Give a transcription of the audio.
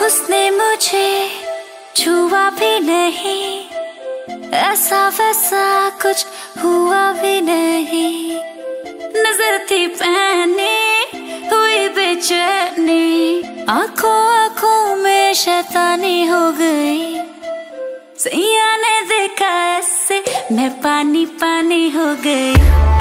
उसने मुझे छुआ भी नहीं, ऐसा वैसा कुछ हुआ भी नहीं। नजर थी पहनी हुई बेचैनी, आंखों आंखों में शैतानी हो गई। सैया ने देखा ऐसे मैं पानी पानी हो गई।